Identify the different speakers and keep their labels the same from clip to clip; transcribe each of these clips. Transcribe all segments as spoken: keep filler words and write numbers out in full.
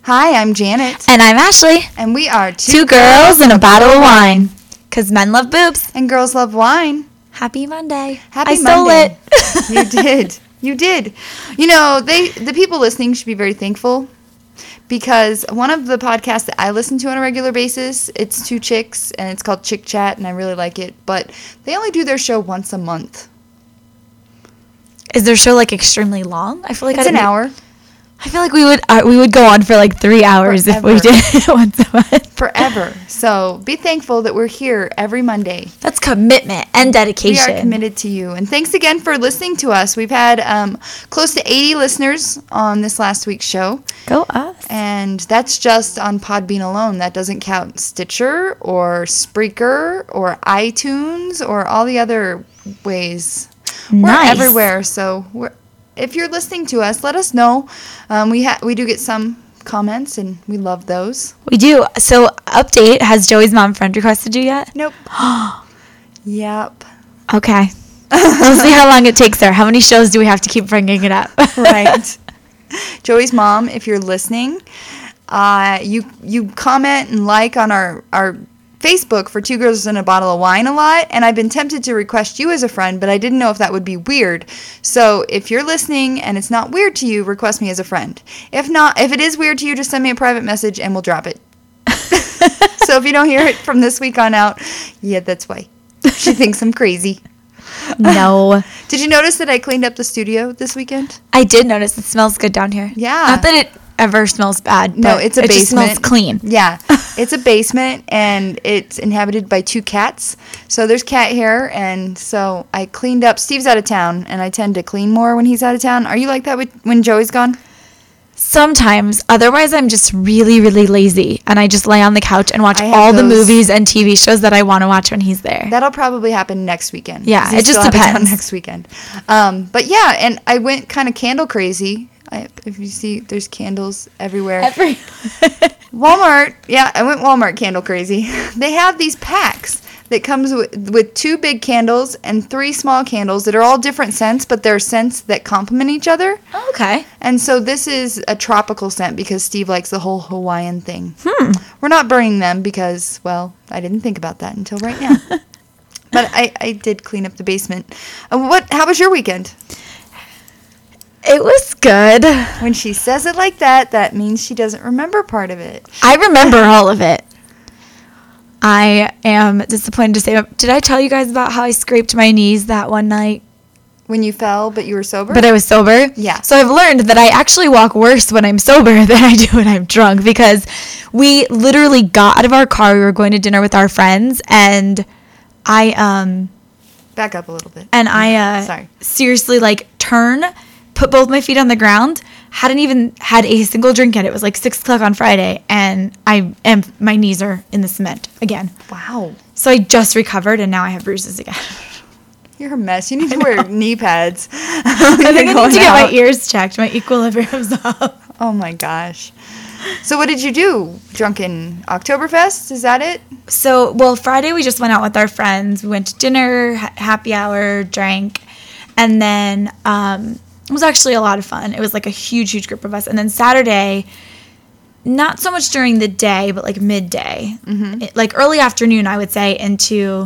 Speaker 1: Hi, I'm Janet.
Speaker 2: And I'm Ashley.
Speaker 1: And we are two,
Speaker 2: two girls and a bottle of wine. Because men love boobs.
Speaker 1: And girls love wine.
Speaker 2: Happy Monday.
Speaker 1: Happy
Speaker 2: I stole
Speaker 1: Monday.
Speaker 2: it.
Speaker 1: You did. You did. You know, they the people listening should be very thankful because one of the podcasts that I listen to on a regular basis, it's two chicks, and it's called Chick Chat, and I really like it. But they only do their show once a month.
Speaker 2: Is their show, like, extremely long? I feel like
Speaker 1: It's
Speaker 2: I
Speaker 1: an hour.
Speaker 2: I feel like we would uh, we would go on for like three hours
Speaker 1: Forever.
Speaker 2: if we did it once a month.
Speaker 1: Forever. So be thankful that we're here every Monday.
Speaker 2: That's commitment and dedication.
Speaker 1: We are committed to you. And thanks again for listening to us. We've had um, close to eighty listeners on this last week's show.
Speaker 2: Go us.
Speaker 1: And that's just on Podbean alone. That doesn't count Stitcher or Spreaker or iTunes or all the other ways.
Speaker 2: Nice.
Speaker 1: We're everywhere. So we're, if you're listening to us, let us know. Um, we ha- we do get some comments, and we love those.
Speaker 2: We do. So, update. Has Joey's mom friend requested you yet?
Speaker 1: Nope. Yep.
Speaker 2: Okay. We'll see how long it takes her. How many shows do we have to keep bringing it up?
Speaker 1: Right. Joey's mom, if you're listening, uh, you you comment and like on our, our Facebook for Two Girls and a Bottle of Wine a lot, and I've been tempted to request you as a friend, but I didn't know if that would be weird. So if you're listening and it's not weird to you, request me as a friend. If not, if it is weird to you, just send me a private message and we'll drop it. So if you don't hear it from this week on out, yeah, that's why. She thinks I'm crazy.
Speaker 2: No.
Speaker 1: Did you notice that I cleaned up the studio this weekend?
Speaker 2: I did notice it smells good down here.
Speaker 1: Yeah.
Speaker 2: Not that it ever smells bad.
Speaker 1: No,
Speaker 2: but
Speaker 1: it's a
Speaker 2: it
Speaker 1: basement.
Speaker 2: Just smells clean.
Speaker 1: Yeah. It's a basement, and it's inhabited by two cats. So there's cat hair, and so I cleaned up. Steve's out of town, and I tend to clean more when he's out of town. Are you like that with, when Joey's gone?
Speaker 2: Sometimes. Otherwise, I'm just really, really lazy, and I just lay on the couch and watch
Speaker 1: I have
Speaker 2: all the
Speaker 1: those-
Speaker 2: movies and T V shows that I want to watch when he's there.
Speaker 1: That'll probably happen next weekend.
Speaker 2: Yeah,
Speaker 1: 'cause he's
Speaker 2: it just
Speaker 1: still out of town
Speaker 2: depends.
Speaker 1: next weekend. Um, but yeah, and I went kind of candle crazy. I, if you see, there's candles everywhere.
Speaker 2: Every
Speaker 1: Walmart, yeah, I went Walmart candle crazy. They have these packs that comes with, with two big candles and three small candles that are all different scents, but they're scents that complement each other.
Speaker 2: Okay.
Speaker 1: And so this is a tropical scent because Steve likes the whole Hawaiian thing.
Speaker 2: Hmm.
Speaker 1: We're not burning them because, well, I didn't think about that until right now. But I, I did clean up the basement. Uh, what? How was your weekend?
Speaker 2: It was good.
Speaker 1: When she says it like that, that means she doesn't remember part of it.
Speaker 2: I remember all of it. I am disappointed to say, did I tell you guys about how I scraped my knees that one night?
Speaker 1: When you fell, but you were sober?
Speaker 2: But I was sober?
Speaker 1: Yeah.
Speaker 2: So I've learned that I actually walk worse when I'm sober than I do when I'm drunk, because we literally got out of our car. We were going to dinner with our friends, and I, um...
Speaker 1: Back up a little bit.
Speaker 2: And I, uh...
Speaker 1: Sorry.
Speaker 2: seriously, like, turn... put both my feet on the ground, hadn't even had a single drink yet. It was like six o'clock on Friday, and I am my knees are in the cement again.
Speaker 1: Wow.
Speaker 2: So I just recovered, and now I have bruises again.
Speaker 1: You're a mess. You need to wear knee pads.
Speaker 2: I think I need to get my ears checked. My equilibrium's up.
Speaker 1: Oh my gosh. So what did you do? Drunken Oktoberfest? Is that it?
Speaker 2: So, well, Friday we just went out with our friends. We went to dinner, ha- happy hour, drank, and then um, it was actually a lot of fun. It was like a huge, huge group of us. And then Saturday, not so much during the day, but like midday, mm-hmm. it, like early afternoon, I would say, into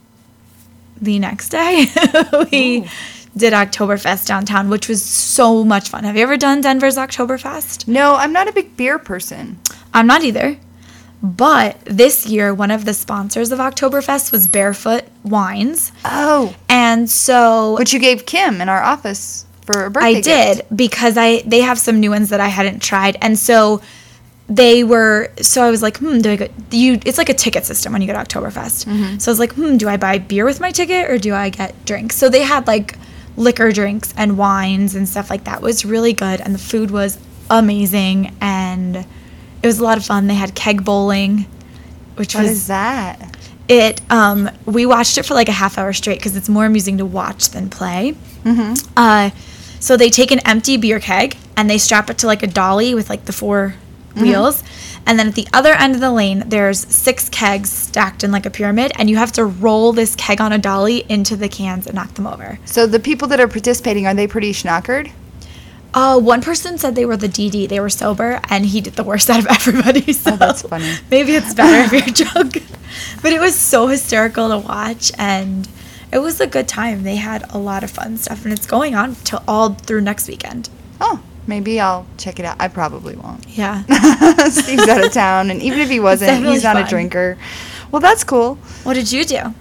Speaker 2: the next day, we Ooh. did Oktoberfest downtown, which was so much fun. Have you ever done Denver's Oktoberfest?
Speaker 1: No, I'm not a big beer person.
Speaker 2: I'm not either. But this year, one of the sponsors of Oktoberfest was Barefoot Wines.
Speaker 1: Oh.
Speaker 2: And so...
Speaker 1: Which you gave Kim in our office for a birthday
Speaker 2: I
Speaker 1: gift.
Speaker 2: did, because I they have some new ones that I hadn't tried. And so they were... So I was like, hmm, do I go... You, it's like a ticket system when you go to Oktoberfest. Mm-hmm. So I was like, hmm, do I buy beer with my ticket or do I get drinks? So they had like liquor drinks and wines and stuff like that. It was really good. And the food was amazing. And... it was a lot of fun. They had keg bowling, which
Speaker 1: what
Speaker 2: was...
Speaker 1: What is that?
Speaker 2: It, um, we watched it for like a half hour straight because it's more amusing to watch than play. Mm-hmm. Uh, so they take an empty beer keg and they strap it to like a dolly with like the four mm-hmm. wheels. And then at the other end of the lane, there's six kegs stacked in like a pyramid, and you have to roll this keg on a dolly into the cans and knock them over.
Speaker 1: So the people that are participating, are they pretty schnockered?
Speaker 2: Uh, one person said they were the D D. They were sober, and he did the worst out of everybody. So
Speaker 1: Oh, that's funny.
Speaker 2: Maybe it's better if you're drunk. But it was so hysterical to watch, and it was a good time. They had a lot of fun stuff, and it's going on till all through next weekend.
Speaker 1: Oh, maybe I'll check it out. I probably won't.
Speaker 2: Yeah.
Speaker 1: Steve's out of town, and even if he wasn't,
Speaker 2: definitely
Speaker 1: he's not
Speaker 2: fun.
Speaker 1: a drinker. Well, that's cool.
Speaker 2: What did you do?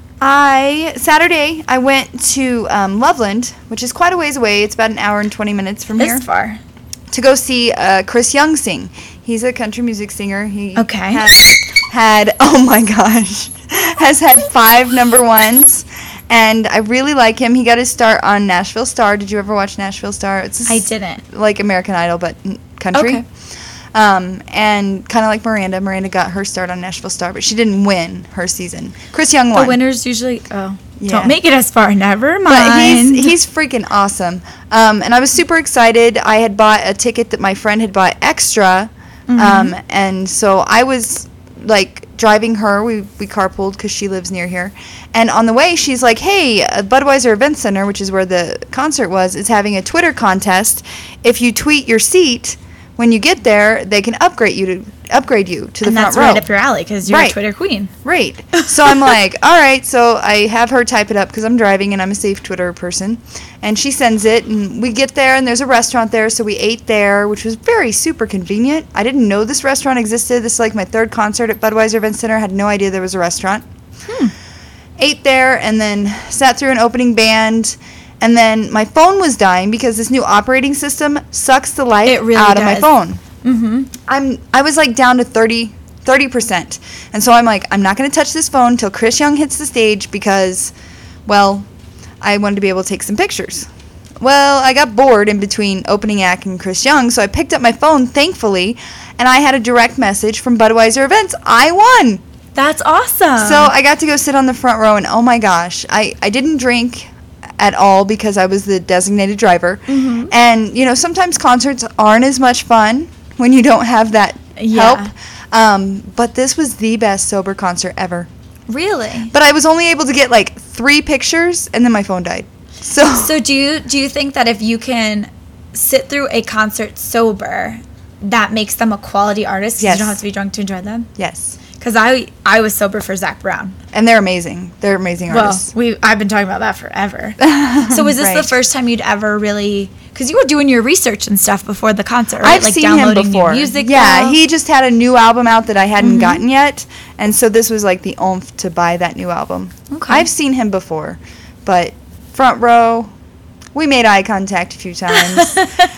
Speaker 1: I Saturday I went to um, Loveland, which is quite a ways away. It's about an hour and twenty minutes from here.
Speaker 2: This far.
Speaker 1: To go see uh, Chris Young sing. He's a country music singer. He
Speaker 2: Okay.
Speaker 1: has had oh my gosh, has had five number ones, and I really like him. He got his start on Nashville Star. Did you ever watch Nashville Star? It's a
Speaker 2: I
Speaker 1: s-
Speaker 2: didn't.
Speaker 1: like American Idol, but n- country.
Speaker 2: Okay.
Speaker 1: Um, and kind of like Miranda. Miranda got her start on Nashville Star, but she didn't win her season. Chris Young won.
Speaker 2: The winners usually, oh,
Speaker 1: Yeah.
Speaker 2: don't make it as far. Never mind.
Speaker 1: But he's he's freaking awesome. Um, and I was super excited. I had bought a ticket that my friend had bought extra. Um, and so I was like driving her. We we carpooled because she lives near here. And on the way, she's like, "Hey, uh, Budweiser Event Center, which is where the concert was, is having a Twitter contest. If you tweet your seat when you get there, they can upgrade you to upgrade you to the
Speaker 2: and
Speaker 1: front
Speaker 2: that's
Speaker 1: row."
Speaker 2: right up your alley because you're
Speaker 1: Right.
Speaker 2: a Twitter queen.
Speaker 1: Right. So I'm like, all right. So I have her type it up because I'm driving and I'm a safe Twitter person. And she sends it, and we get there, and there's a restaurant there. So we ate there, which was very super convenient. I didn't know this restaurant existed. This is like my third concert at Budweiser Event Center. I had no idea there was a restaurant.
Speaker 2: Hmm.
Speaker 1: Ate there, and then sat through an opening band. And then my phone was dying because this new operating system sucks the life
Speaker 2: It really
Speaker 1: out of my
Speaker 2: does.
Speaker 1: phone.
Speaker 2: Mm-hmm.
Speaker 1: I'm I was like down to thirty percent. And so I'm like, I'm not going to touch this phone until Chris Young hits the stage because, well, I wanted to be able to take some pictures. Well, I got bored in between opening act and Chris Young, so I picked up my phone, thankfully, and I had a direct message from Budweiser Events. I won!
Speaker 2: That's awesome.
Speaker 1: So I got to go sit on the front row, and oh my gosh, I, I didn't drink at all because I was the designated driver.
Speaker 2: Mm-hmm.
Speaker 1: And, you know, sometimes concerts aren't as much fun when you don't have that
Speaker 2: Yeah.
Speaker 1: help. Um, but this was the best sober concert ever.
Speaker 2: Really?
Speaker 1: But I was only able to get like three pictures, and then my phone died. So,
Speaker 2: So do you do you think that if you can sit through a concert sober, that makes them a quality artist? 'Cause
Speaker 1: Yes.
Speaker 2: You don't have to be drunk to enjoy them.
Speaker 1: yes.
Speaker 2: Because I I was sober for Zach Brown.
Speaker 1: And they're amazing. They're amazing
Speaker 2: Well,
Speaker 1: artists.
Speaker 2: we I've been talking about that forever. So was this the
Speaker 1: Right.
Speaker 2: first time you'd ever really? Because you were doing your research and stuff before the concert, right?
Speaker 1: I've
Speaker 2: like
Speaker 1: seen him
Speaker 2: downloading
Speaker 1: before.
Speaker 2: new music.
Speaker 1: Yeah,
Speaker 2: now?
Speaker 1: he just had a new album out that I hadn't gotten yet, and so this was like the oomph to buy that new album.
Speaker 2: Okay.
Speaker 1: I've seen him before, but front row, we made eye contact a few times,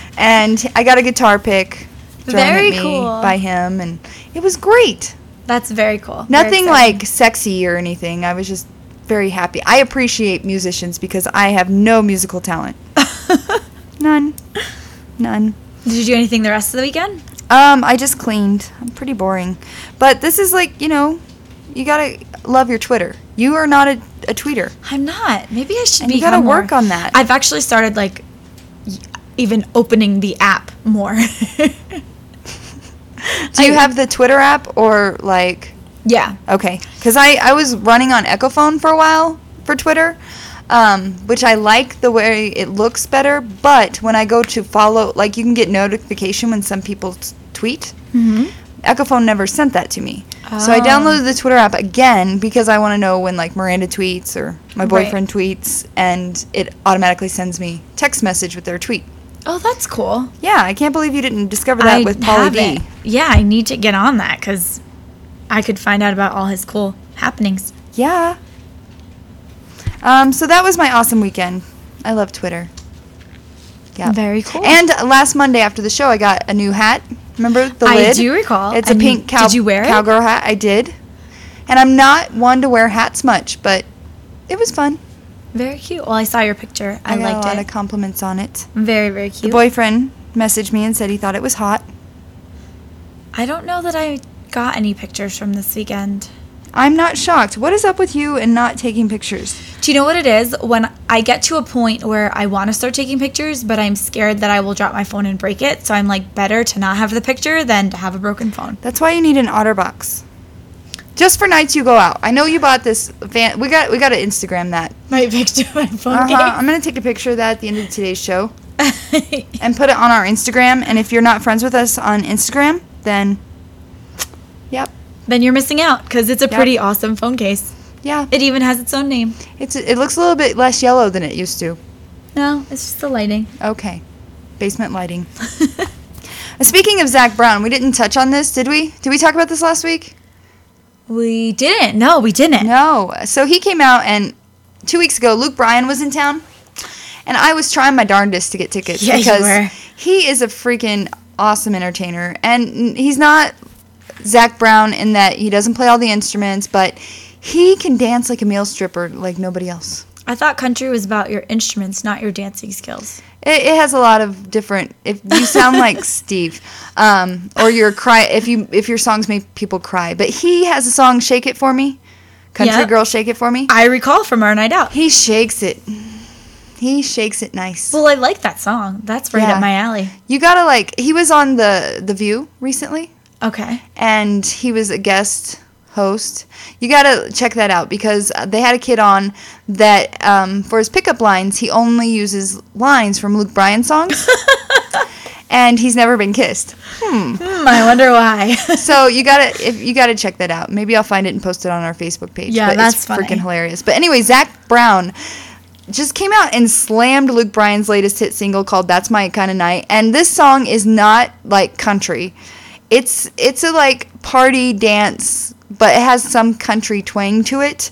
Speaker 1: and I got a guitar pick thrown
Speaker 2: Very
Speaker 1: at me
Speaker 2: cool.
Speaker 1: by him, and it was great.
Speaker 2: That's very cool. Very
Speaker 1: Nothing
Speaker 2: exciting.
Speaker 1: like sexy or anything. I was just very happy. I appreciate musicians because I have no musical talent. None. None.
Speaker 2: Did you do anything the rest of the weekend?
Speaker 1: Um, I just cleaned. I'm pretty boring. But this is like, you know, you gotta love your Twitter. You are not a, a tweeter.
Speaker 2: I'm not. Maybe I should
Speaker 1: And
Speaker 2: be.
Speaker 1: you gotta work on that.
Speaker 2: I've actually started like y- even opening the app more.
Speaker 1: Do you
Speaker 2: I-
Speaker 1: have the Twitter app or like,
Speaker 2: Yeah.
Speaker 1: okay. Because I, I was running on Echophone for a while for Twitter, um, which I like the way it looks better. But when I go to follow, like you can get notification when some people t- tweet.
Speaker 2: Mm-hmm.
Speaker 1: Echophone never sent that to me. So I
Speaker 2: Oh.
Speaker 1: downloaded the Twitter app again because I want to know when like Miranda tweets or my
Speaker 2: Right.
Speaker 1: boyfriend tweets, and it automatically sends me text message with their tweet.
Speaker 2: Oh, that's cool.
Speaker 1: Yeah, I can't believe you didn't discover that
Speaker 2: I
Speaker 1: with Pauly D.
Speaker 2: haven't. Yeah, I need to get on that because I could find out about all his cool happenings.
Speaker 1: Yeah. Um, so that was my awesome weekend. I love Twitter. Yeah.
Speaker 2: Very cool.
Speaker 1: And last Monday after the show, I got a new hat. Remember the
Speaker 2: I
Speaker 1: lid?
Speaker 2: do recall.
Speaker 1: It's a
Speaker 2: And you-
Speaker 1: pink cow-
Speaker 2: did you wear it?
Speaker 1: cowgirl hat. I did. And I'm not one to wear hats much, but it was fun.
Speaker 2: Very cute. Well, I saw your picture. I,
Speaker 1: I, got
Speaker 2: liked
Speaker 1: a lot
Speaker 2: it.
Speaker 1: of compliments on it.
Speaker 2: Very, very
Speaker 1: The
Speaker 2: cute.
Speaker 1: boyfriend messaged me and said he thought it was hot.
Speaker 2: I don't know that I got any pictures from this weekend.
Speaker 1: I'm not shocked. What is up with you and not taking pictures?
Speaker 2: Do you know what it is? When I get to a point where I want to start taking pictures, but I'm scared that I will drop my phone and break it. So I'm like, better to not have the picture than to have a broken phone.
Speaker 1: That's why you need an OtterBox. Just for nights you go out. I know you bought this van. We got we got to Instagram that.
Speaker 2: My picture, my phone
Speaker 1: Uh-huh. I'm going to take a picture of that at the end of today's show. and put it on our Instagram. And if you're not friends with us on Instagram, then, yep.
Speaker 2: Then you're missing out because it's a
Speaker 1: Yep.
Speaker 2: pretty awesome phone case.
Speaker 1: Yeah.
Speaker 2: It even has its own name.
Speaker 1: It's It looks a little bit less yellow than it used to.
Speaker 2: No, it's just the lighting.
Speaker 1: Okay. Basement lighting. Speaking of Zach Brown, we didn't touch on this, did we? Did we talk about this last week?
Speaker 2: We didn't. No, we didn't.
Speaker 1: No. So he came out, and two weeks ago, Luke Bryan was in town, and I was trying my darndest to get tickets
Speaker 2: Yeah, you
Speaker 1: because
Speaker 2: were.
Speaker 1: he is a freaking awesome entertainer, and he's not Zach Brown in that he doesn't play all the instruments, but he can dance like a male stripper like nobody else.
Speaker 2: I thought country was about your instruments, not your dancing skills.
Speaker 1: It, it has a lot of different. If you sound like Steve, um, or your cry, if you if your songs make people cry, but he has a song "Shake It For Me," "Country
Speaker 2: Yep.
Speaker 1: Girl Shake It For Me."
Speaker 2: I recall from our night out.
Speaker 1: He shakes it. He shakes it nice.
Speaker 2: Well, I like that song. That's right
Speaker 1: Yeah.
Speaker 2: up my alley.
Speaker 1: You gotta like. He was on the The View recently,
Speaker 2: Okay.
Speaker 1: and he was a guest host. You gotta check that out because they had a kid on that um, for his pickup lines, he only uses lines from Luke Bryan songs, and he's never been kissed. Hmm.
Speaker 2: Hmm, I wonder why.
Speaker 1: So you gotta if you gotta check that out. Maybe I'll find it and post it on our Facebook page.
Speaker 2: Yeah,
Speaker 1: but
Speaker 2: that's
Speaker 1: it's
Speaker 2: funny.
Speaker 1: freaking hilarious. But anyway, Zach Brown just came out and slammed Luke Bryan's latest hit single called "That's My Kind of Night," and this song is not like country. It's it's a like party dance, but it has some country twang to it.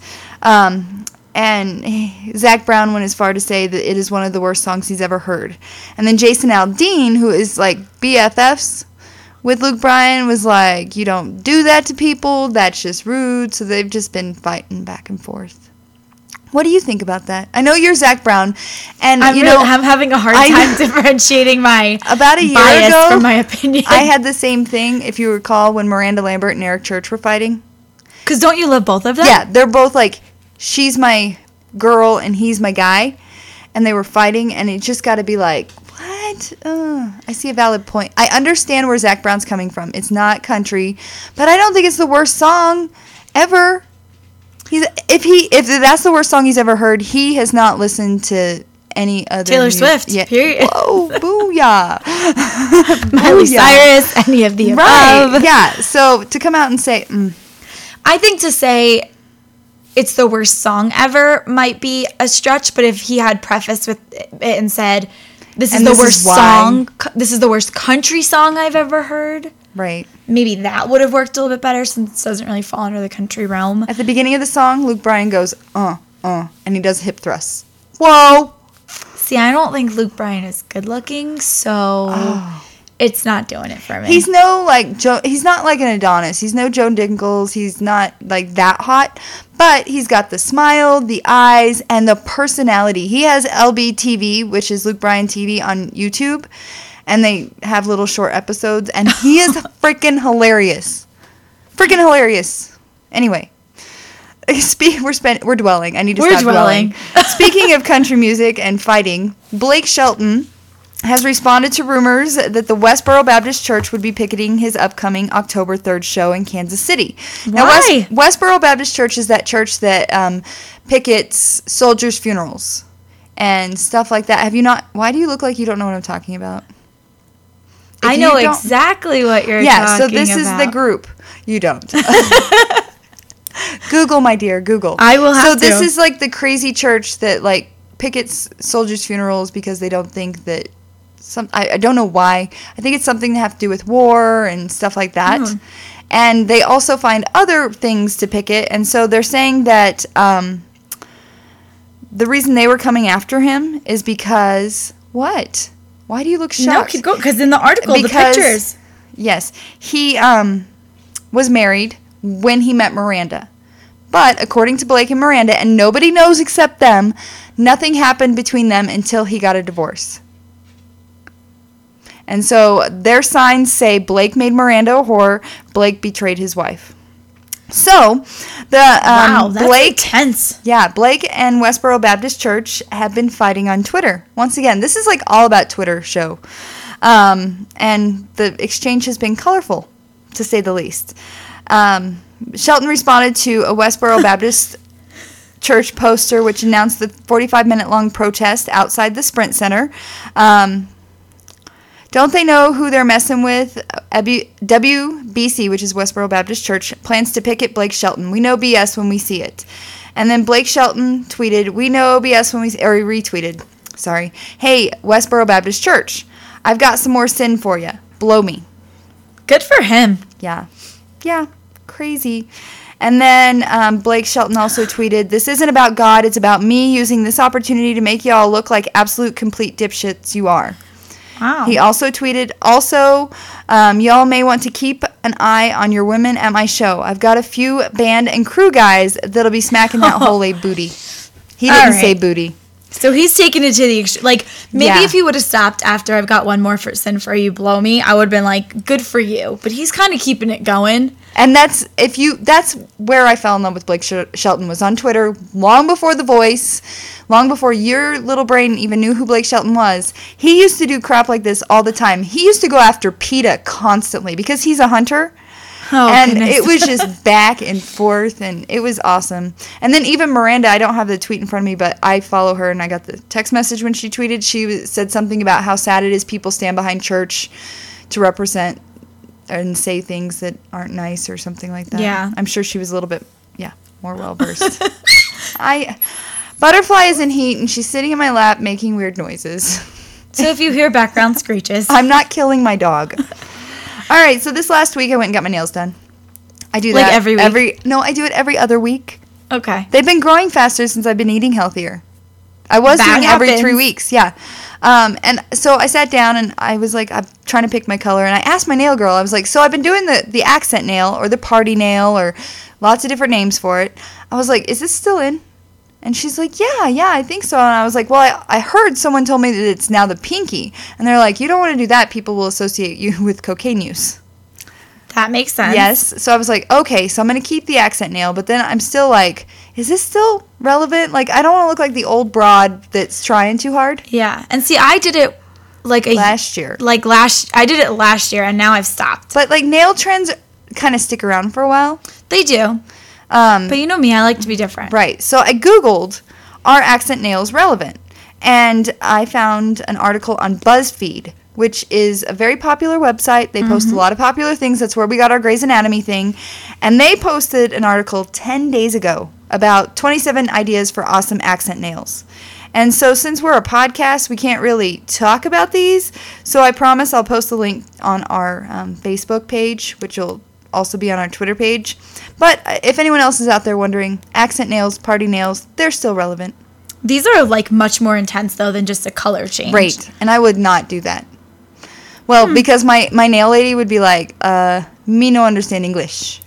Speaker 1: Um, and Zach Brown went as far to say that it is one of the worst songs he's ever heard. And then Jason Aldean, who is like B F Fs with Luke Bryan, was like, "You don't do that to people. That's just rude." So they've just been fighting back and forth. What do you think about that? I know you're Zach Brown, and
Speaker 2: I'm,
Speaker 1: you
Speaker 2: really,
Speaker 1: know
Speaker 2: I'm having a hard
Speaker 1: I
Speaker 2: time
Speaker 1: know-
Speaker 2: differentiating my
Speaker 1: about a year
Speaker 2: bias
Speaker 1: ago
Speaker 2: from my opinion.
Speaker 1: I had the same thing, if you recall, when Miranda Lambert and Eric Church were fighting.
Speaker 2: Because don't you love both of them?
Speaker 1: Yeah, they're both like, she's my girl and he's my guy. And they were fighting, and it just got to be like, what? Uh, I see a valid point. I understand where Zach Brown's coming from. It's not country, but I don't think it's the worst song ever. He's if he if that's the worst song he's ever heard, he has not listened to any other
Speaker 2: Taylor
Speaker 1: mu-
Speaker 2: Swift,
Speaker 1: Yeah.
Speaker 2: period.
Speaker 1: Whoa, booyah.
Speaker 2: Miley
Speaker 1: Booyah.
Speaker 2: Cyrus, any of the
Speaker 1: Right.
Speaker 2: above.
Speaker 1: Yeah. So to come out and say, mm,
Speaker 2: I think to say it's the worst song ever might be a stretch, but if he had prefaced with it and said, this is
Speaker 1: And
Speaker 2: the
Speaker 1: this is
Speaker 2: worst
Speaker 1: why.
Speaker 2: song, cu- this is the worst country song I've ever heard,
Speaker 1: right.
Speaker 2: maybe that would have worked a little bit better since it doesn't really fall under the country realm.
Speaker 1: At the beginning of the song, Luke Bryan goes, uh, uh, and he does hip thrusts. Whoa.
Speaker 2: See, I don't think Luke Bryan is good looking, so it's not doing it for me.
Speaker 1: He's no like Joe. He's not like an Adonis. He's no Joe Dinkles. He's not like that hot, but he's got the smile, the eyes, and the personality. He has L B T V, which is Luke Bryan T V on YouTube, and they have little short episodes, and he is freaking hilarious. Freaking hilarious. Anyway. Spe- we're spend- we're dwelling. I need to
Speaker 2: We're
Speaker 1: stop
Speaker 2: dwelling.
Speaker 1: dwelling. Speaking of country music and fighting, Blake Shelton has responded to rumors that the Westboro Baptist Church would be picketing his upcoming October third show in Kansas City. Now,
Speaker 2: Why?
Speaker 1: West- Westboro Baptist Church is that church that um, pickets soldiers' funerals and stuff like that. Have you not? Why do you look like you don't know what I'm talking about? If
Speaker 2: I
Speaker 1: you
Speaker 2: know
Speaker 1: don't-
Speaker 2: exactly what you're
Speaker 1: Yeah,
Speaker 2: talking
Speaker 1: so this
Speaker 2: about.
Speaker 1: is the group. You don't. Google, my dear, Google.
Speaker 2: I will have
Speaker 1: So this
Speaker 2: to.
Speaker 1: is like the crazy church that like pickets soldiers' funerals because they don't think that some. I, I don't know why. I think it's something to have to do with war and stuff like that.
Speaker 2: Hmm.
Speaker 1: And they also find other things to picket, and so they're saying that um, the reason they were coming after him is because what? Why do you look
Speaker 2: No,
Speaker 1: shocked?
Speaker 2: keep going, because in the article,
Speaker 1: Because-
Speaker 2: the pictures.
Speaker 1: Yes, he um, was married when he met Miranda. But according to Blake and Miranda, and nobody knows except them, nothing happened between them until he got a divorce. And so their signs say Blake made Miranda a whore, Blake betrayed his wife. So the um,
Speaker 2: Wow, that's
Speaker 1: Blake
Speaker 2: intense.
Speaker 1: yeah, Blake and Westboro Baptist Church have been fighting on Twitter. Once again, this is like all about Twitter show. Um, and the exchange has been colorful, to say the least. Um, Shelton responded to a Westboro Baptist church poster, which announced the forty-five minute long protest outside the Sprint Center. Um, don't they know who they're messing with? W B C, which is Westboro Baptist Church, plans to picket Blake Shelton. We know B S when we see it. And then Blake Shelton tweeted, we know B S when we see, or he retweeted, sorry. Hey, Westboro Baptist Church, I've got some more sin for you. Blow me.
Speaker 2: Good for him.
Speaker 1: Yeah. Yeah. Crazy. And then um, Blake Shelton also tweeted, this isn't about God, it's about me using this opportunity to make y'all look like absolute complete dipshits you are.
Speaker 2: Wow.
Speaker 1: He also tweeted, also, um, y'all may want to keep an eye on your women at my show. I've got a few band and crew guys that'll be smacking that holy booty. He didn't
Speaker 2: All right.
Speaker 1: say booty.
Speaker 2: So he's taking it to the extreme. Like, maybe
Speaker 1: Yeah.
Speaker 2: if he would have stopped after I've got one more for sin for you, blow me, I would have been like, good for you. But he's kind of keeping it going.
Speaker 1: And that's if you that's where I fell in love with Blake Sh- Shelton was on Twitter long before The Voice, long before your little brain even knew who Blake Shelton was. He used to do crap like this all the time. He used to go after PETA constantly because he's a hunter.
Speaker 2: Oh,
Speaker 1: and
Speaker 2: goodness.
Speaker 1: it was just back and forth, and it was awesome. And then even Miranda, I don't have the tweet in front of me, but I follow her, and I got the text message when she tweeted. She was, said something about how sad it is people stand behind church to represent and say things that aren't nice or something like that.
Speaker 2: Yeah.
Speaker 1: I'm sure she was a little bit, yeah, more well-versed. I Butterfly is in heat, and she's sitting in my lap making weird noises.
Speaker 2: So if you hear background screeches.
Speaker 1: I'm not killing my dog. All right, so this last week I went and got my nails done. I do
Speaker 2: Like
Speaker 1: that
Speaker 2: every week?
Speaker 1: Every no, I do it every other week.
Speaker 2: Okay.
Speaker 1: They've been growing faster since I've been eating healthier. I was
Speaker 2: That
Speaker 1: doing every
Speaker 2: happens.
Speaker 1: three weeks, yeah. Um, and so I sat down and I was like, I'm trying to pick my color, and I asked my nail girl. I was like, so I've been doing the the accent nail or the party nail or lots of different names for it. I was like, is this still in? And she's like, yeah, yeah, I think so. And I was like, well, I, I heard someone told me that it's now the pinky. And they're like, you don't want to do that. People will associate you with cocaine use.
Speaker 2: That makes sense.
Speaker 1: Yes. So I was like, okay, so I'm going to keep the accent nail. But then I'm still like, is this still relevant? Like, I don't want to look like the old broad that's trying too hard.
Speaker 2: Yeah. And see, I did it like a
Speaker 1: Last year.
Speaker 2: Like last, I did it last year, and now I've stopped.
Speaker 1: But, like, nail trends kind of stick around for a while.
Speaker 2: They do.
Speaker 1: Um,
Speaker 2: But you know me, I like to be different.
Speaker 1: Right. So I Googled, are accent nails relevant? And I found an article on BuzzFeed, which is a very popular website. They post a lot of popular things. That's where we got our Grey's Anatomy thing. And they posted an article ten days ago about twenty-seven ideas for awesome accent nails. And so since we're a podcast, we can't really talk about these. So I promise I'll post a link on our um, Facebook page, which will also be on our Twitter page. But uh, if anyone else is out there wondering, accent nails, party nails, they're still relevant.
Speaker 2: These are like much more intense though than just a color change.
Speaker 1: Right. And I would not do that. Well,
Speaker 2: Hmm.
Speaker 1: because my, my nail lady would be like, uh, me no understand English.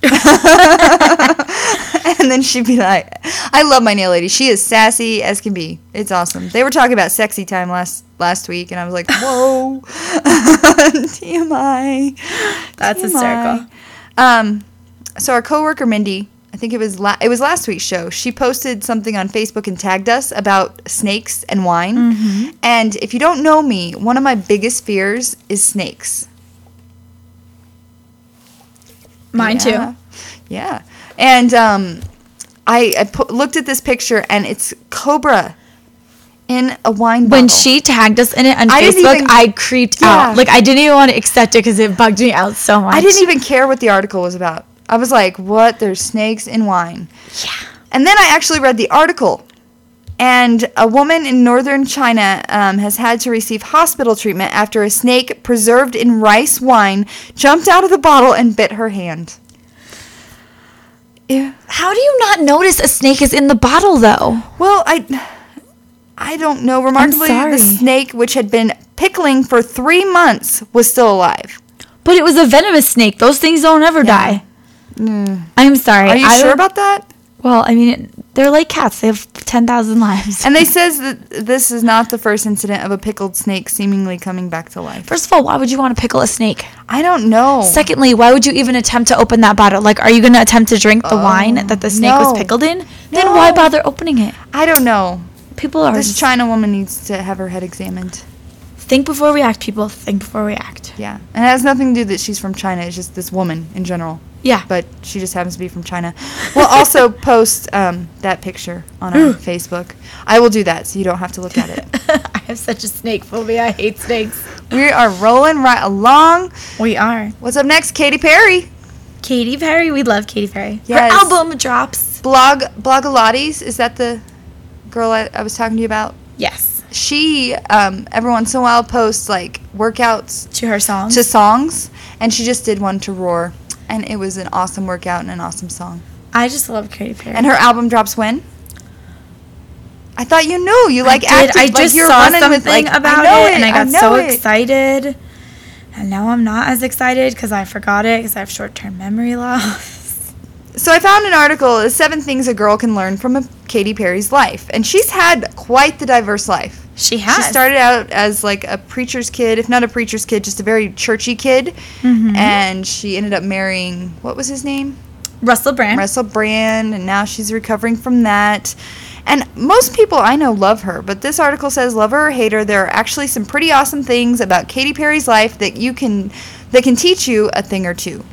Speaker 1: And then she'd be like, I love my nail lady. She is sassy as can be. It's awesome. They were talking about sexy time last last week, and I was like, whoa. T M I.
Speaker 2: That's
Speaker 1: T M I.
Speaker 2: hysterical.
Speaker 1: Um, so our coworker Mindy, I think it was la- it was last week's show. She posted something on Facebook and tagged us about snakes and wine.
Speaker 2: Mm-hmm.
Speaker 1: And if you don't know me, one of my biggest fears is snakes.
Speaker 2: Mine
Speaker 1: Yeah.
Speaker 2: too.
Speaker 1: Yeah. And um, I, I pu- looked at this picture, and it's Cobra in a wine bottle.
Speaker 2: When she tagged us in it on
Speaker 1: I didn't
Speaker 2: Facebook,
Speaker 1: even-
Speaker 2: I creeped
Speaker 1: Yeah.
Speaker 2: out. Like I didn't even want to accept it because it bugged me out so much.
Speaker 1: I didn't even care what the article was about. I was like, what? There's snakes in wine.
Speaker 2: Yeah.
Speaker 1: And then I actually read the article. And a woman in northern China um, has had to receive hospital treatment after a snake preserved in rice wine jumped out of the bottle and bit her hand. Ew.
Speaker 2: How do you not notice a snake is in the bottle though?
Speaker 1: Well, I, I don't know. Remarkably,
Speaker 2: sorry.
Speaker 1: the snake, which had been pickling for three months, was still alive.
Speaker 2: But it was a venomous snake. Those things don't ever die. I'm sorry.
Speaker 1: Are you
Speaker 2: I
Speaker 1: sure
Speaker 2: don't-
Speaker 1: about that?
Speaker 2: Well, I mean, it, they're like cats. They have ten thousand lives.
Speaker 1: And they says that this is not the first incident of a pickled snake seemingly coming back to life.
Speaker 2: First of all, why would you want to pickle a snake?
Speaker 1: I don't know.
Speaker 2: Secondly, why would you even attempt to open that bottle? Like, are you going to attempt to drink the wine that the snake
Speaker 1: no.
Speaker 2: was pickled in? Then
Speaker 1: No.
Speaker 2: why bother opening it?
Speaker 1: I don't know.
Speaker 2: People are
Speaker 1: This China woman needs to have her head examined.
Speaker 2: Think before we act, people. Think before we act.
Speaker 1: Yeah. And it has nothing to do that she's from China. It's just this woman in general.
Speaker 2: Yeah.
Speaker 1: But she just happens to be from China. We'll also post um, that picture on our Facebook. I will do that so you don't have to look at it.
Speaker 2: I have such a snake phobia. I hate snakes.
Speaker 1: We are rolling right along.
Speaker 2: We are.
Speaker 1: What's up next? Katy Perry.
Speaker 2: Katy Perry. We love Katy Perry.
Speaker 1: Yes.
Speaker 2: Her album drops.
Speaker 1: Blog Blogilates. Is that the girl I, I was talking to you about?
Speaker 2: Yes.
Speaker 1: She, um, every once in a while, posts, like, workouts
Speaker 2: To her songs.
Speaker 1: to songs. And she just did one to Roar. And it was an awesome workout and an awesome song.
Speaker 2: I just love Katy Perry.
Speaker 1: And her album drops when? I thought you knew. You like
Speaker 2: I did.
Speaker 1: acted
Speaker 2: I
Speaker 1: like
Speaker 2: just
Speaker 1: you're
Speaker 2: saw
Speaker 1: running
Speaker 2: something
Speaker 1: with, like,
Speaker 2: about
Speaker 1: I know
Speaker 2: it, and I got
Speaker 1: know
Speaker 2: so
Speaker 1: it.
Speaker 2: excited. And now I'm not as excited because I forgot it because I have short-term memory loss.
Speaker 1: So I found an article, uh, Seven Things a Girl Can Learn from a Katy Perry's Life. And she's had quite the diverse life.
Speaker 2: She has.
Speaker 1: She started out as like a preacher's kid, if not a preacher's kid, just a very churchy kid.
Speaker 2: Mm-hmm.
Speaker 1: And she ended up marrying, what was his name?
Speaker 2: Russell Brand.
Speaker 1: Russell Brand. And now she's recovering from that. And most people I know love her, but this article says, love her or hate her, there are actually some pretty awesome things about Katy Perry's life that you can, that can teach you a thing or two.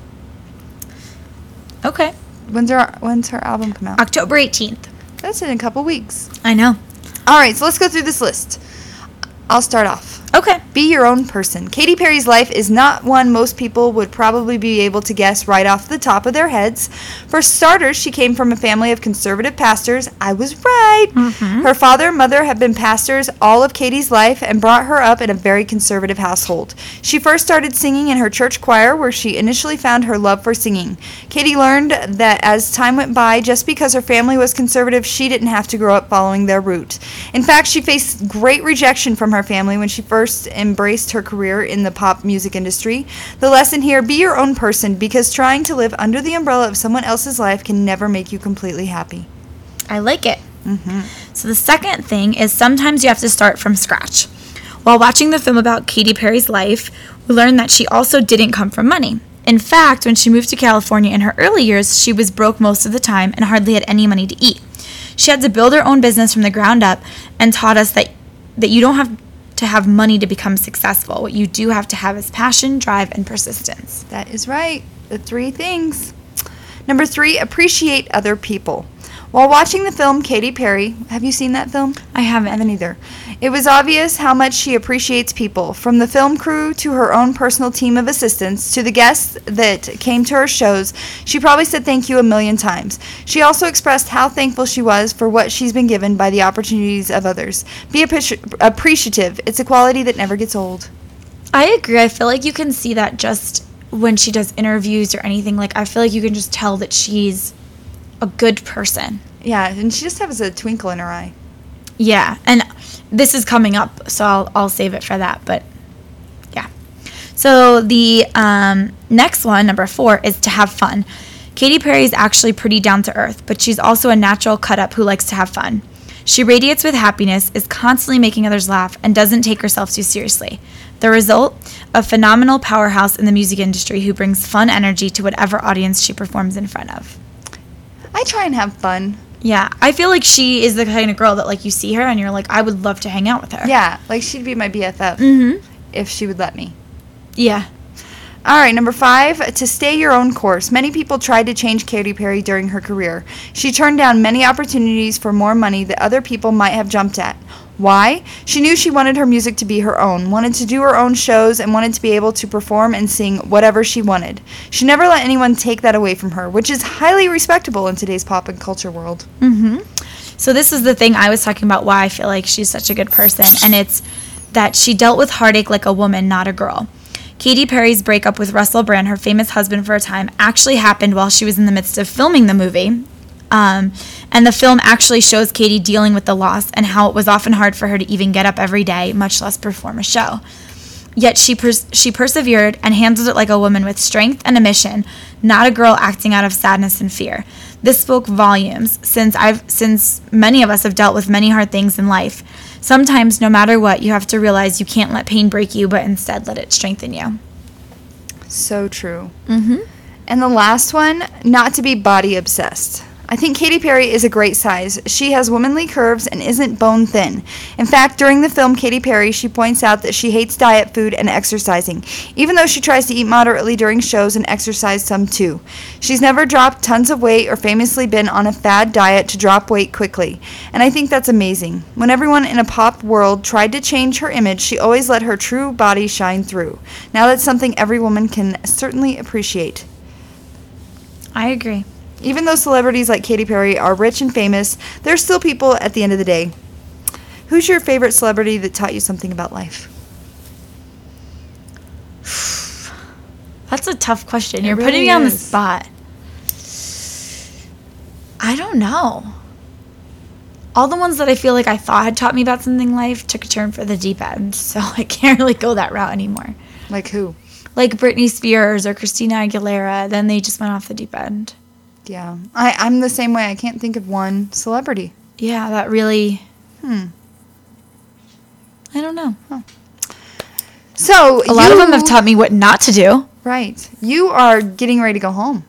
Speaker 2: Okay.
Speaker 1: When's her, when's her album come out?
Speaker 2: October eighteenth.
Speaker 1: That's in a couple weeks.
Speaker 2: I know.
Speaker 1: All right, so let's go through this list. I'll start off.
Speaker 2: Okay.
Speaker 1: Be your own person. Katy Perry's life is not one most people would probably be able to guess right off the top of their heads. For starters, she came from a family of conservative pastors. I was right.
Speaker 2: Mm-hmm.
Speaker 1: Her father and mother have been pastors all of Katy's life and brought her up in a very conservative household. She first started singing in her church choir, where she initially found her love for singing. Katy learned that as time went by, just because her family was conservative, she didn't have to grow up following their route. In fact, she faced great rejection from her family when she first embraced her career in the pop music industry. The lesson here, be your own person, because trying to live under the umbrella of someone else's life can never make you completely happy.
Speaker 2: I like it.
Speaker 1: Mm-hmm.
Speaker 2: So the second thing is sometimes you have to start from scratch. While watching the film about Katy Perry's life, we learned that she also didn't come from money. In fact, when she moved to California in her early years, she was broke most of the time and hardly had any money to eat. She had to build her own business from the ground up and taught us that, that you don't have to have money to become successful. What you do have to have is passion, drive, and persistence.
Speaker 1: That is right. The three things. Number three, appreciate other people. While watching the film Katy Perry, have you seen that film?
Speaker 2: I haven't.
Speaker 1: I haven't either. It was obvious how much she appreciates people, from the film crew to her own personal team of assistants to the guests that came to her shows. She probably said thank you a million times. She also expressed how thankful she was for what she's been given by the opportunities of others. Be appreci- appreciative. It's a quality that never gets old.
Speaker 2: I agree. I feel like you can see that just when she does interviews or anything. Like, I feel like you can just tell that she's a good person.
Speaker 1: Yeah, and she just has a twinkle in her eye.
Speaker 2: Yeah, and this is coming up, so I'll I'll save it for that. But yeah, so the um, next one, number four, is to have fun. Katy Perry is actually pretty down to earth, but she's also a natural cut up who likes to have fun. She radiates with happiness, is constantly making others laugh, and doesn't take herself too seriously. The result, a phenomenal powerhouse in the music industry who brings fun energy to whatever audience she performs in front of.
Speaker 1: I try and have fun.
Speaker 2: Yeah, I feel like she is the kind of girl that, like, you see her and you're like, I would love to hang out with her.
Speaker 1: Yeah, like she'd be my B F F
Speaker 2: Mm-hmm.
Speaker 1: if she would let me.
Speaker 2: Yeah.
Speaker 1: All right, number five, to stay your own course. Many people tried to change Katy Perry during her career. She turned down many opportunities for more money that other people might have jumped at. Why? She knew she wanted her music to be her own, wanted to do her own shows, and wanted to be able to perform and sing whatever she wanted. She never let anyone take that away from her, which is highly respectable in today's pop and culture world.
Speaker 2: Mm-hmm. So this is the thing I was talking about, why I feel like she's such a good person, and it's that she dealt with heartache like a woman, not a girl. Katy Perry's breakup with Russell Brand, her famous husband for a time, actually happened while she was in the midst of filming the movie. Um, and the film actually shows Katy dealing with the loss and how it was often hard for her to even get up every day, much less perform a show. Yet she pers- she persevered and handled it like a woman with strength and a mission, not a girl acting out of sadness and fear. This spoke volumes, since I've since many of us have dealt with many hard things in life. Sometimes, no matter what, you have to realize you can't let pain break you, but instead let it strengthen you.
Speaker 1: So true.
Speaker 2: Mm-hmm.
Speaker 1: And the last one, not to be body obsessed. I think Katy Perry is a great size. She has womanly curves and isn't bone thin. In fact, during the film Katy Perry, she points out that she hates diet food and exercising, even though she tries to eat moderately during shows and exercise some too. She's never dropped tons of weight or famously been on a fad diet to drop weight quickly, and I think that's amazing. When everyone in a pop world tried to change her image, she always let her true body shine through. Now that's something every woman can certainly appreciate.
Speaker 2: I agree.
Speaker 1: Even though celebrities like Katy Perry are rich and famous, they're still people at the end of the day. Who's your favorite celebrity that taught you something about life?
Speaker 2: That's a tough question.
Speaker 1: It
Speaker 2: You're
Speaker 1: really
Speaker 2: putting me on the
Speaker 1: is.
Speaker 2: spot. I don't know. All the ones that I feel like I thought had taught me about something in life took a turn for the deep end, so I can't really go that route anymore.
Speaker 1: Like who?
Speaker 2: Like Britney Spears or Christina Aguilera, then they just went off the deep end.
Speaker 1: Yeah. I, I'm the same way. I can't think of one celebrity.
Speaker 2: Yeah, that really...
Speaker 1: Hmm.
Speaker 2: I don't know.
Speaker 1: So,
Speaker 2: A lot
Speaker 1: you,
Speaker 2: of them have taught me what not to do.
Speaker 1: Right. You are getting ready to go home.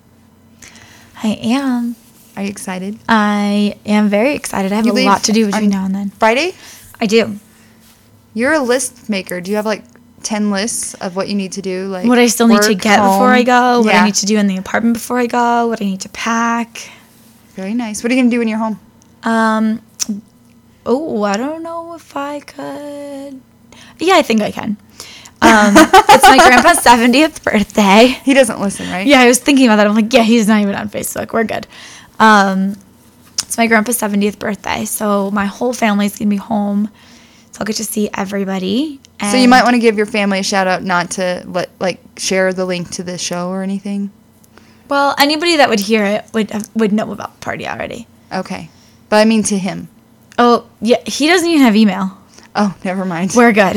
Speaker 2: I am.
Speaker 1: Are you excited?
Speaker 2: I am very excited. I have
Speaker 1: You
Speaker 2: a
Speaker 1: leave
Speaker 2: lot to do between
Speaker 1: on
Speaker 2: now and then.
Speaker 1: Friday?
Speaker 2: I do.
Speaker 1: You're a list maker. Do you have like ten lists of what you need to do? Like
Speaker 2: What I still need to
Speaker 1: work,
Speaker 2: get
Speaker 1: home?
Speaker 2: before I go, what
Speaker 1: Yeah.
Speaker 2: I need to do in the apartment before I go, what I need to pack.
Speaker 1: Very nice. What are you going to do when you're home?
Speaker 2: Um, oh, I don't know if I could. Yeah, I think I can. Um, it's my grandpa's seventieth birthday.
Speaker 1: He doesn't listen, right?
Speaker 2: Yeah, I was thinking about that. I'm like, yeah, he's not even on Facebook. We're good. Um, it's my grandpa's seventieth birthday, so my whole family's going to be home. So I'll get to see everybody.
Speaker 1: So you might want to give your family a shout out, not to let like share the link to the show or anything.
Speaker 2: Well, anybody that would hear it would would know about the party already.
Speaker 1: Okay, but I mean to him.
Speaker 2: Oh, yeah, he doesn't even have email.
Speaker 1: Oh, never mind.
Speaker 2: We're good.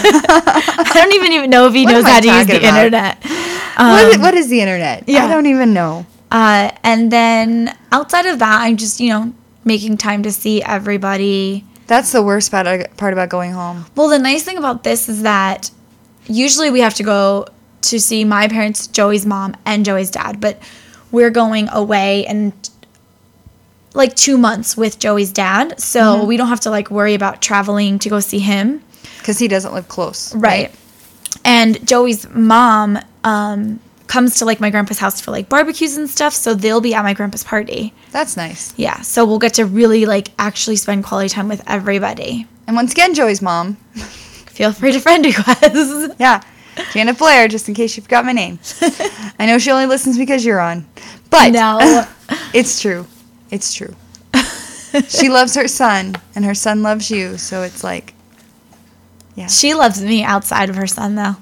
Speaker 2: I don't even even know if he
Speaker 1: What
Speaker 2: knows
Speaker 1: am I
Speaker 2: how to use
Speaker 1: talking
Speaker 2: the
Speaker 1: about?
Speaker 2: internet.
Speaker 1: what, is,
Speaker 2: Um,
Speaker 1: what is the internet?
Speaker 2: yeah.
Speaker 1: I don't even know.
Speaker 2: Uh, and then outside of that, I'm just, you know, making time to see everybody.
Speaker 1: That's the worst part, part about going home.
Speaker 2: Well, the nice thing about this is that usually we have to go to see my parents, Joey's mom, and Joey's dad. But we're going away in like two months with Joey's dad. So
Speaker 1: Mm-hmm.
Speaker 2: we don't have to like worry about traveling to go see him.
Speaker 1: Because he doesn't live close.
Speaker 2: Right. And Joey's mom um, comes to like my grandpa's house for like barbecues and stuff. So they'll be at my grandpa's party.
Speaker 1: That's nice.
Speaker 2: Yeah. So we'll get to really like actually spend quality time with everybody.
Speaker 1: And once again, Joey's mom.
Speaker 2: Feel free to friend request.
Speaker 1: Yeah. Janet Blair, just in case you forgot my name. I know she only listens because you're on. But
Speaker 2: No.
Speaker 1: it's true. It's true. She loves her son, and her son loves you. So it's like, yeah.
Speaker 2: She loves me outside of her son, though.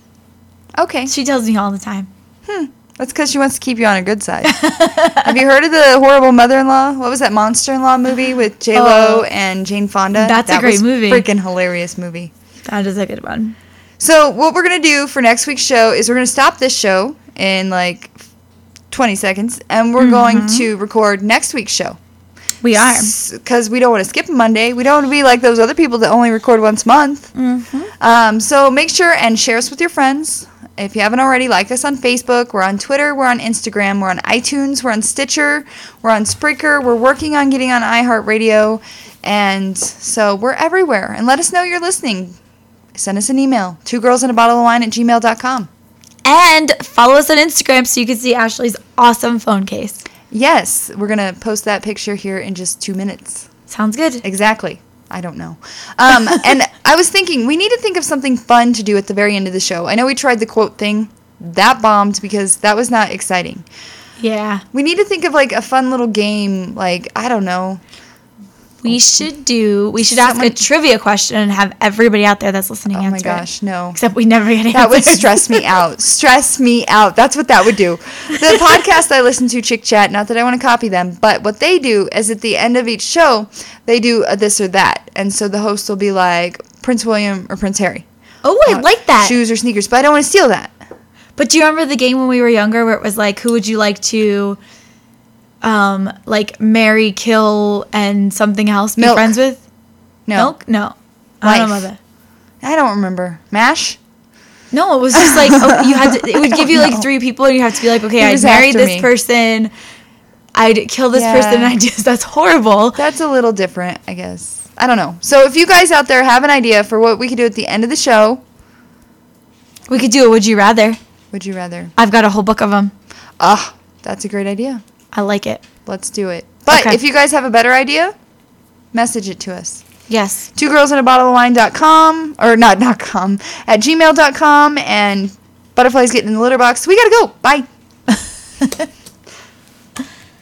Speaker 1: Okay.
Speaker 2: She tells me all the time.
Speaker 1: Hmm. That's because she wants to keep you on her good side. Have you heard of the horrible mother-in-law? What was that Monster-in-Law movie with J Lo
Speaker 2: Oh,
Speaker 1: and Jane Fonda?
Speaker 2: that's a
Speaker 1: that
Speaker 2: great
Speaker 1: was
Speaker 2: movie.
Speaker 1: Freaking hilarious movie.
Speaker 2: That is a good one.
Speaker 1: So what we're gonna do for next week's show is we're gonna stop this show in like twenty seconds, and we're going to record next week's show.
Speaker 2: We are.
Speaker 1: Because we don't want to skip a Monday. We don't want to be like those other people that only record once a month.
Speaker 2: Mm-hmm.
Speaker 1: Um, so make sure and share us with your friends. If you haven't already, like us on Facebook. We're on Twitter. We're on Instagram. We're on iTunes. We're on Stitcher. We're on Spreaker. We're working on getting on iHeartRadio. And so we're everywhere. And let us know you're listening. Send us an email. Two girls and a bottle of wine at gmail dot com.
Speaker 2: And follow us on Instagram so you can see Ashley's awesome phone case.
Speaker 1: Yes, we're going to post that picture here in just two minutes.
Speaker 2: Sounds good.
Speaker 1: Exactly. I don't know. Um, and I was thinking, we need to think of something fun to do at the very end of the show. I know we tried the quote thing. That bombed because that was not exciting.
Speaker 2: Yeah.
Speaker 1: We need to think of like a fun little game, like, I don't know.
Speaker 2: We should do, we should ask
Speaker 1: Someone-
Speaker 2: a trivia question and have everybody out there that's listening
Speaker 1: Oh
Speaker 2: answer
Speaker 1: my
Speaker 2: it.
Speaker 1: gosh, no.
Speaker 2: Except we never get answers.
Speaker 1: That would stress me out. Stress me out. That's what that would do. The podcast I listen to, Chick Chat, not that I want to copy them, but what they do is at the end of each show, they do a this or that. And so the host will be like, Prince William or Prince Harry.
Speaker 2: Oh, I
Speaker 1: Uh,
Speaker 2: like that.
Speaker 1: Shoes or sneakers, but I don't want to steal that.
Speaker 2: But do you remember the game when we were younger where it was like, who would you like to, um, like marry, kill, and something else be
Speaker 1: Milk.
Speaker 2: friends with?
Speaker 1: No.
Speaker 2: Milk? No. I don't know
Speaker 1: Life.
Speaker 2: about that.
Speaker 1: I don't remember. MASH?
Speaker 2: No, it was just like, oh, you had to, it would give you
Speaker 1: I
Speaker 2: like
Speaker 1: don't know.
Speaker 2: three people and you have to be like, okay,
Speaker 1: He
Speaker 2: I'd
Speaker 1: was
Speaker 2: marry
Speaker 1: after
Speaker 2: this
Speaker 1: me.
Speaker 2: person. I'd kill this
Speaker 1: Yeah.
Speaker 2: person and I just, that's horrible.
Speaker 1: That's a little different, I guess. I don't know. So if you guys out there have an idea for what we could do at the end of the show,
Speaker 2: We could do a Would You Rather.
Speaker 1: would you rather?
Speaker 2: I've got a whole book of them.
Speaker 1: Ah, that's a great idea.
Speaker 2: I like it.
Speaker 1: Let's do it. But
Speaker 2: Okay.
Speaker 1: if you guys have a better idea, message it to us.
Speaker 2: Yes.
Speaker 1: Two girls in a bottle of wine dot com, or not dot com, at gmail dot com, and butterflies getting in the litter box. We gotta go. Bye.